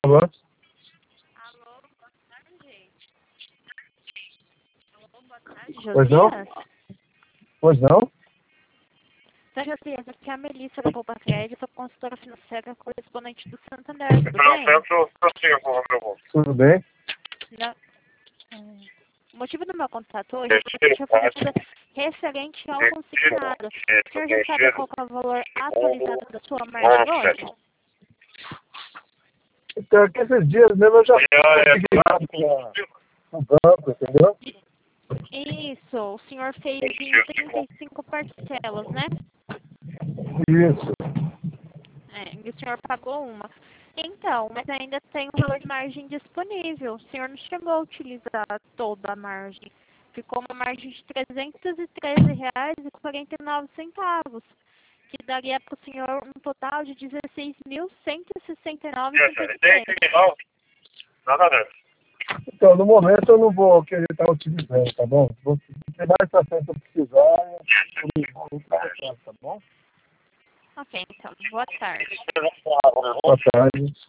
Alô? Alô, boa tarde. Alô, boa tarde, Pois não? Josias? Pois não? Tá, Josias, aqui é a Melissa da Poupa Crédito, sou consultora financeira correspondente do Santander, tudo bem? Tudo bem? Não. O motivo do meu contato hoje é porque eu tinha pergunta referente ao consignado. O senhor já sabe qual que é o valor atualizado da sua margem hoje? Então, aqui esses dias mesmo eu já consegui com o banco, entendeu? Isso, o senhor fez em 35 parcelas, né? Isso. E o senhor pagou uma. Então, mas ainda tem um valor de margem disponível. O senhor não chegou a utilizar toda a margem. Ficou uma margem de R$ 313,49, que daria para o senhor um total de R$ 16.169,53. Nada dessa. Então, no momento eu não vou querer estar utilizando, tá bom? Vou ter mais pra frente eu precisar, eu vou tá bom? Ok, então. Boa tarde. Boa tarde.